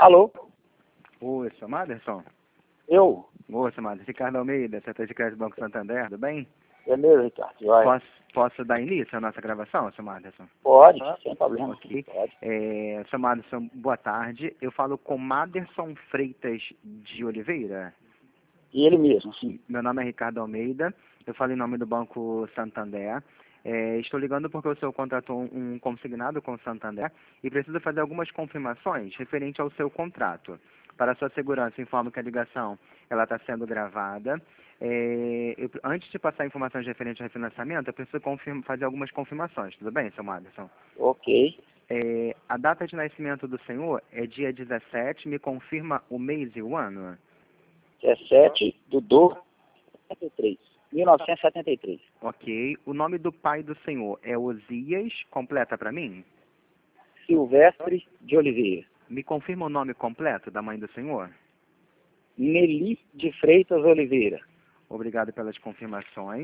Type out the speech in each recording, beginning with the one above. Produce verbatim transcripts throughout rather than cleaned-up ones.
Alô? Oi, seu Maderson? Eu? Oi, seu Maderson. Ricardo Almeida, setor de crédito do Banco Santander, tudo bem? É mesmo, Ricardo? Vai. Posso, posso dar início à nossa gravação, seu Maderson? Pode, sem problema. Ok. Pode. É, seu Maderson, boa tarde. Eu falo com Maderson Freitas de Oliveira. E ele mesmo, sim. Meu nome é Ricardo Almeida. Eu falo em nome do Banco Santander. É, estou ligando porque o senhor contratou um consignado com o Santander e preciso fazer algumas confirmações referente ao seu contrato. Para a sua segurança, informo que a ligação ela está sendo gravada. É, eu, antes de passar informações referentes ao refinanciamento, eu preciso confirma, fazer algumas confirmações. Tudo bem, seu Maderson? Ok. É, a data de nascimento do senhor é dia dezessete. Me confirma o mês e o ano? dezessete do doze de mil novecentos e setenta e três. Ok. O nome do pai do senhor é Osias. Completa para mim? Silvestre de Oliveira. Me confirma o nome completo da mãe do senhor? Nelly de Freitas Oliveira. Obrigado pelas confirmações.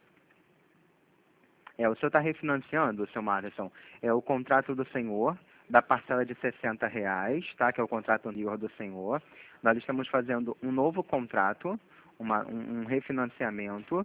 É, o senhor está refinanciando, seu Maderson, é o contrato do senhor, da parcela de sessenta reais, tá? Que é o contrato anterior do senhor. Nós estamos fazendo um novo contrato, uma, um, um refinanciamento,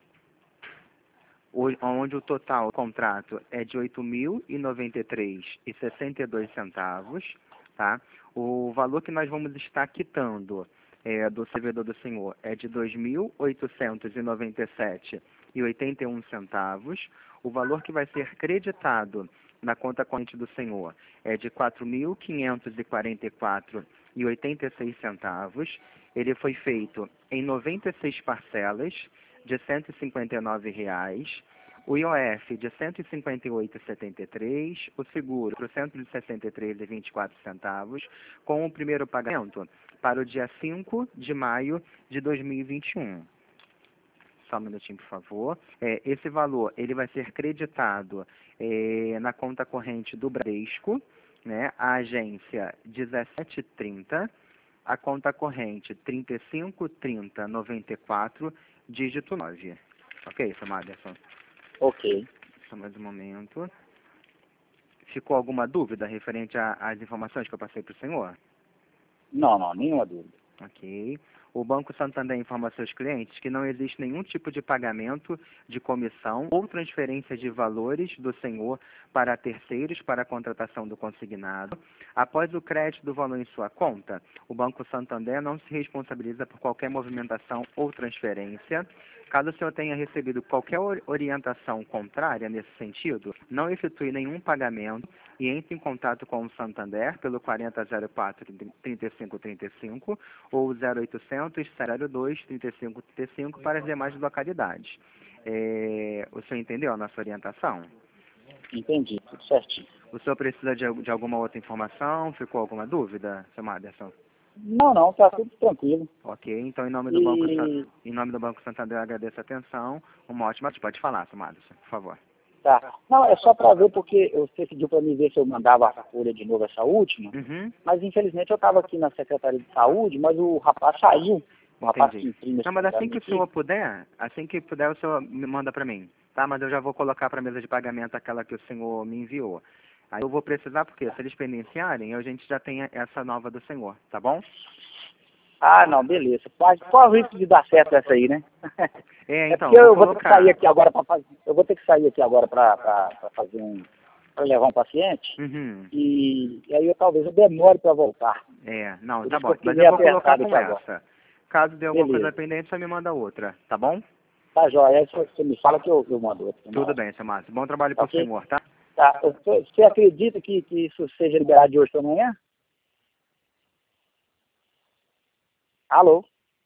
onde o total do contrato é de oito mil e noventa e três reais e sessenta e dois centavos, tá? O valor que nós vamos estar quitando é, do servidor do senhor é de dois mil oitocentos e noventa e sete reais e oitenta e um centavos. O valor que vai ser creditado na conta corrente do senhor é de quatro mil quinhentos e quarenta e quatro reais e oitenta e seis centavos. Ele foi feito em noventa e seis parcelas de cento e cinquenta e nove reais, o I O F de cento e cinquenta e oito reais e setenta e três centavos, o seguro quatrocentos e sessenta e três reais e vinte e quatro centavos, com o primeiro pagamento para o dia cinco de maio de dois mil e vinte e um. Só um minutinho, por favor. É, esse valor ele vai ser creditado é, na conta corrente do Bradesco, né, a agência dezessete trinta, a conta corrente trinta e cinco, trinta, noventa e quatro, dígito nove. Ok, seu Maderson? Ok. Só mais um momento. Ficou alguma dúvida referente às informações que eu passei para o senhor? Não, não, nenhuma dúvida. Ok. O Banco Santander informa a seus clientes que não existe nenhum tipo de pagamento de comissão ou transferência de valores do senhor para terceiros para a contratação do consignado. Após o crédito do valor em sua conta, o Banco Santander não se responsabiliza por qualquer movimentação ou transferência. Caso o senhor tenha recebido qualquer orientação contrária nesse sentido, não efetue nenhum pagamento e entre em contato com o Santander pelo quarenta zero quatro, trinta e cinco trinta e cinco ou zero oitocentos, zero dois, trinta e cinco trinta e cinco para as demais localidades. É, o senhor entendeu a nossa orientação? Entendi, tudo certinho. O senhor precisa de, de alguma outra informação? Ficou alguma dúvida, seu Maderson? Não, não, tá tudo tranquilo. Ok, então em nome do Banco, E... em nome do Banco Santander eu agradeço a atenção. Uma ótima... Pode falar, seu Maderson, por favor. Tá. Não, é só para ver, porque você pediu para mim ver se eu mandava a folha de novo, essa última, Uhum. mas infelizmente eu estava aqui na Secretaria de Saúde, mas o rapaz saiu. O rapaz que Entendi. imprime Não, mas assim que o aqui. senhor puder, assim que puder, o senhor me manda para mim, tá? Mas eu já vou colocar para a mesa de pagamento aquela que o senhor me enviou. Aí eu vou precisar, porque se eles pendenciarem, a gente já tem essa nova do senhor, tá bom? Ah, não, beleza. Qual, qual é o risco de dar certo essa aí, né? É, É então, porque eu vou vou ter que colocar. sair aqui agora para fazer. Eu vou ter que sair aqui agora para fazer um. Para levar um paciente. Uhum. E, e aí eu talvez eu demore para voltar. É, não, Por tá isso que bom. eu fiquei Mas eu meio vou colocar apertado com aqui agora. essa. Caso dê alguma Beleza. coisa pendente, só me manda outra, tá bom? Tá, joia. Aí você você me fala que eu, eu mando outro. Tudo bem, seu Márcio. Bom trabalho Tá pro ok? senhor, tá? Tá. Você você acredita que, que isso seja liberado de hoje para amanhã? Alô?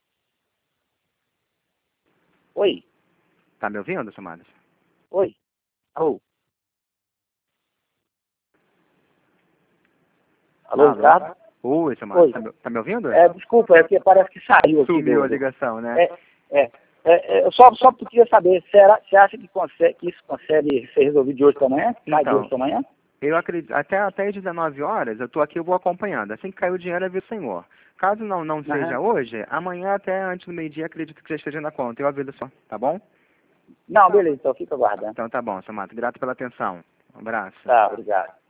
Oi? Tá me ouvindo, seu Márcio? Oi? Alô? Alô, Alô? Ricardo? Oi, seu Márcio. Oi. Tá me, tá me ouvindo? É, desculpa, é porque parece que saiu aqui. Sumiu do, a do- ligação, né? É, é, é, é, eu só, só queria saber, será, você acha que, consegue, que isso consegue ser resolvido de hoje para amanhã? Sai de Então, hoje para amanhã? eu acredito, até, até às dezenove horas, eu tô aqui, eu vou acompanhando. Assim que cair o dinheiro, eu aviso o senhor. Caso não, não seja Aham. hoje, amanhã até antes do meio-dia, acredito que já esteja na conta. Eu aviso o senhor, tá bom? Não, beleza, então fica aguardando. Então tá bom, seu Mato. Grato pela atenção. Um abraço. Tá, obrigado.